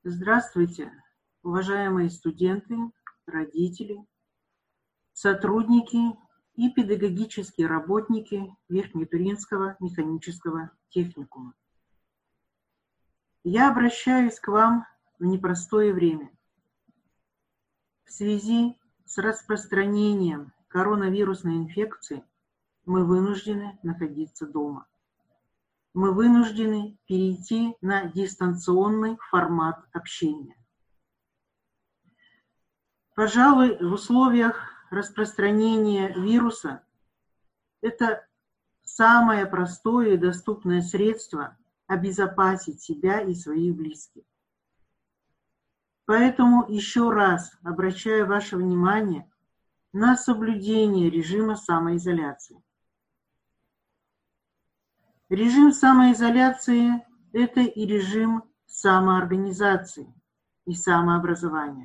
Здравствуйте, уважаемые студенты, родители, сотрудники и педагогические работники Верхнетуринского механического техникума. Я обращаюсь к вам в непростое время. В связи с распространением коронавирусной инфекции мы вынуждены находиться дома. Мы вынуждены перейти на дистанционный формат общения. Пожалуй, в условиях распространения вируса это самое простое и доступное средство обезопасить себя и своих близких. Поэтому еще раз обращаю ваше внимание на соблюдение режима самоизоляции. Режим самоизоляции – это и режим самоорганизации и самообразования.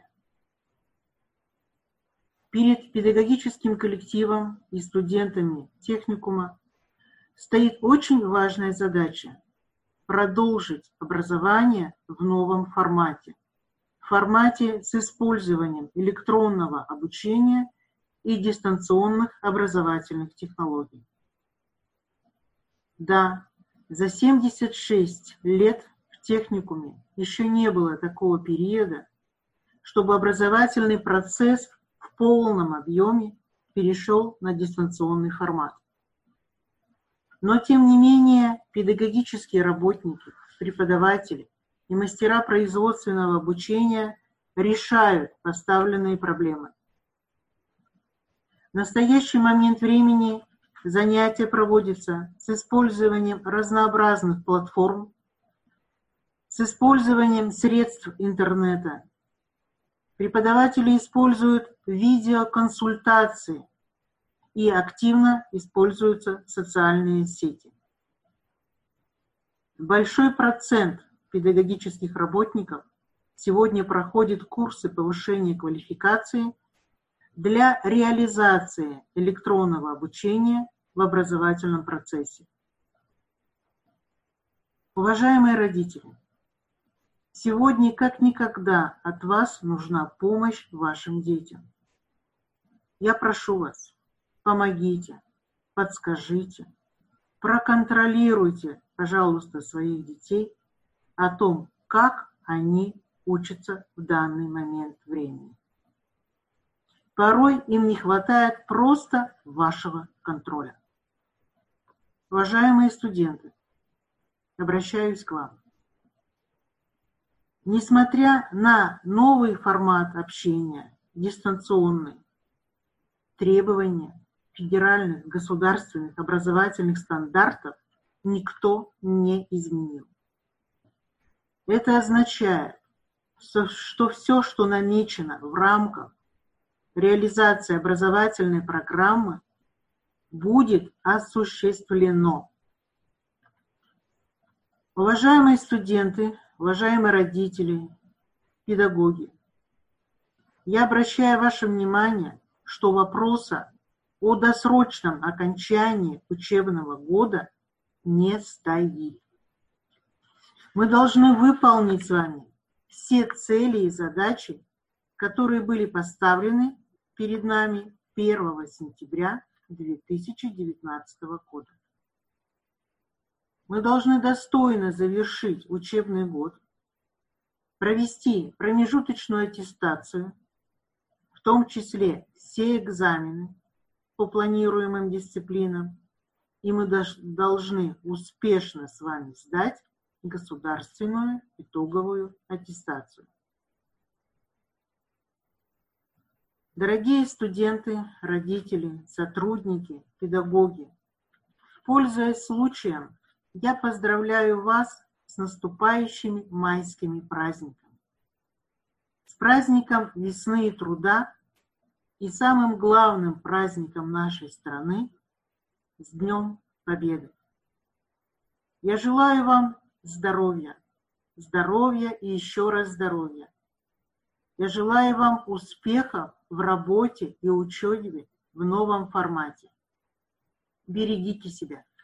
Перед педагогическим коллективом и студентами техникума стоит очень важная задача – продолжить образование в новом формате. В формате с использованием электронного обучения и дистанционных образовательных технологий. Да, за 76 лет в техникуме еще не было такого периода, чтобы образовательный процесс в полном объеме перешел на дистанционный формат. Но, тем не менее, педагогические работники, преподаватели и мастера производственного обучения решают поставленные проблемы. В настоящий момент времени занятия проводятся с использованием разнообразных платформ, с использованием средств интернета. Преподаватели используют видеоконсультации и активно используются социальные сети. Большой процент педагогических работников сегодня проходит курсы повышения квалификации для реализации электронного обучения в образовательном процессе. Уважаемые родители, сегодня как никогда от вас нужна помощь вашим детям. Я прошу вас, помогите, подскажите, проконтролируйте, пожалуйста, своих детей о том, как они учатся в данный момент времени. Порой им не хватает просто вашего контроля. Уважаемые студенты, обращаюсь к вам. Несмотря на новый формат общения, дистанционный, требования федеральных государственных образовательных стандартов никто не изменил. Это означает, что все, что намечено в рамках реализации образовательной программы, будет осуществлено. Уважаемые студенты, уважаемые родители, педагоги, я обращаю ваше внимание, что вопроса о досрочном окончании учебного года не стоит. Мы должны выполнить с вами все цели и задачи, которые были поставлены перед нами 1 сентября 2019 года. Мы должны достойно завершить учебный год, провести промежуточную аттестацию, в том числе все экзамены по планируемым дисциплинам, и мы должны успешно с вами сдать государственную итоговую аттестацию. Дорогие студенты, родители, сотрудники, педагоги, пользуясь случаем, я поздравляю вас с наступающими майскими праздниками, с праздником весны и труда и самым главным праздником нашей страны – с Днем Победы. Я желаю вам здоровья, здоровья и еще раз здоровья. Я желаю вам успехов в работе и учебе в новом формате. Берегите себя.